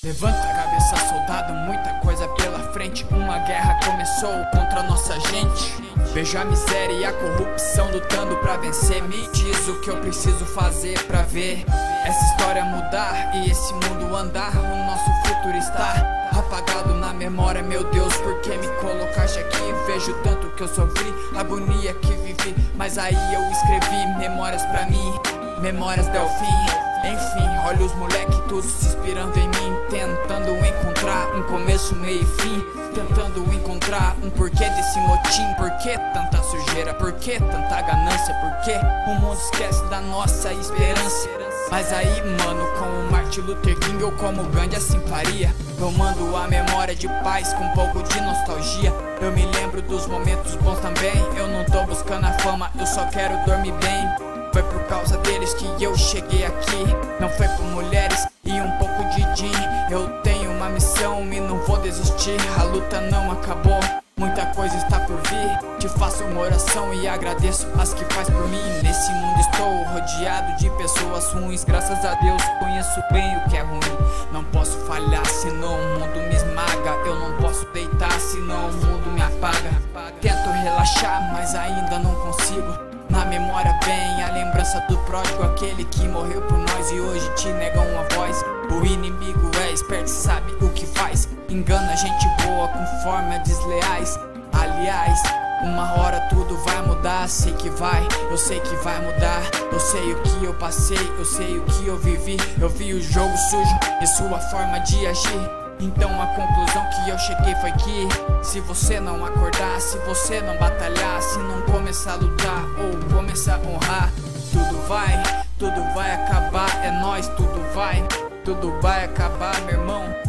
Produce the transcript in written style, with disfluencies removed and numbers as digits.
Levanta a cabeça, soldado, muita coisa pela frente. Uma guerra começou contra a nossa gente. Vejo a miséria e a corrupção lutando pra vencer. Me diz o que eu preciso fazer pra ver essa história mudar e esse mundo andar. O nosso futuro está apagado na memória. Meu Deus, por que me colocaste aqui? Vejo tanto que eu sofri, a agonia que vivi, mas aí eu escrevi memórias pra mim, memórias Delfim. Enfim, olha os moleque todos se inspirando em mim, tentando encontrar um começo, meio e fim, tentando encontrar um porquê desse motim. Por que tanta sujeira? Por que tanta ganância? Por que o mundo esquece da nossa esperança? Mas aí, mano, como Martin Luther King ou como Gandhi assim faria. Eu mando a memória de paz com um pouco de nostalgia. Eu me lembro dos momentos bons também. Eu não tô buscando a fama, eu só quero dormir bem. Foi por causa deles que eu cheguei aqui. Não foi por mulheres e um pouco de gin. Eu tenho uma missão e não vou desistir. A luta não acabou, muita coisa está por vir. Te faço uma oração e agradeço as que faz por mim. Nesse mundo estou rodeado de pessoas ruins. Graças a Deus conheço bem o que é ruim. Não posso falhar senão o mundo me esmaga. Eu não posso deitar senão o mundo me apaga. Tento relaxar, mas ainda não consigo. Na memória vem a lembrança do pródigo, aquele que morreu por nós e hoje te nega uma voz. O inimigo é esperto e sabe o que faz. Engana gente boa com formas desleais. Aliás, uma hora tudo vai mudar, sei que vai, eu sei que vai mudar. Eu sei o que eu passei, eu sei o que eu vivi. Eu vi o jogo sujo e sua forma de agir. Então a conclusão que eu cheguei foi que se você não acordar, se você não batalhar, se não começar a lutar ou começar a honrar, tudo vai acabar, é nóis, tudo vai acabar, meu irmão.